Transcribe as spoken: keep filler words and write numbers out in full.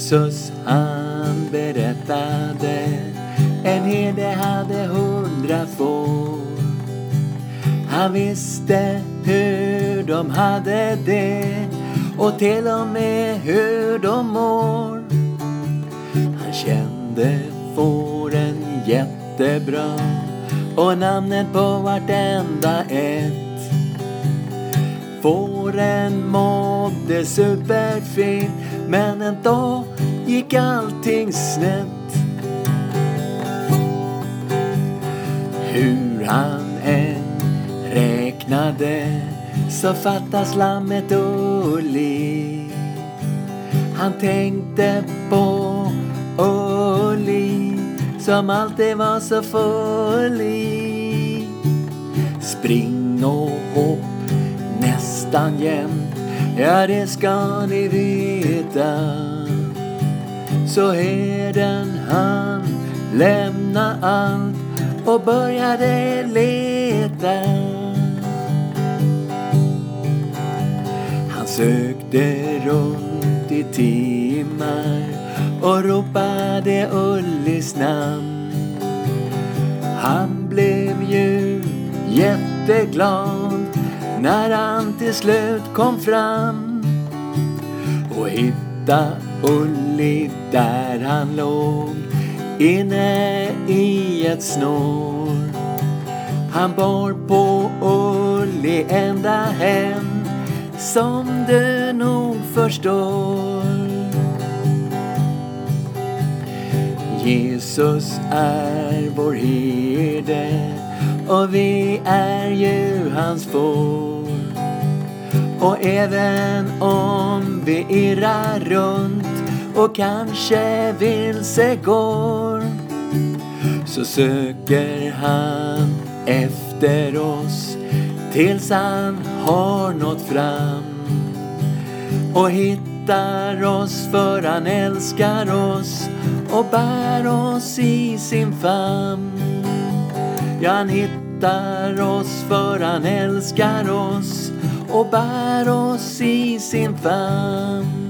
Jesus han berättade, en herde hade hundra får. Han visste hur de hade det och till och med hur de mår. Han kände fåren jättebra och namnet på vartenda ett. Fåren mådde superfint, men en dag gick allting snett. Hur han än räknade så fattas lammet Ulli. Han tänkte på Ulli som alltid var så full i. Spring och hopp nästan jämt, ja det ska ni veta. Så herden han lämna allt och började leta. Han sökte runt i timmar och ropade Ullis namn. Han blev ju jätteglad när han till slut kom fram och hitta Ulli där han låg inne i ett snår. Han bar på Ulli ända hem, som du nog förstår. Jesus är vår herde och vi är ju hans får. Och även om vi irrar runt och kanske vilse går, så söker han efter oss tills han har nått fram och hittar oss, för han älskar oss och bär oss i sin famn. Ja, han hittar oss för han älskar oss och bär oss i sin famn.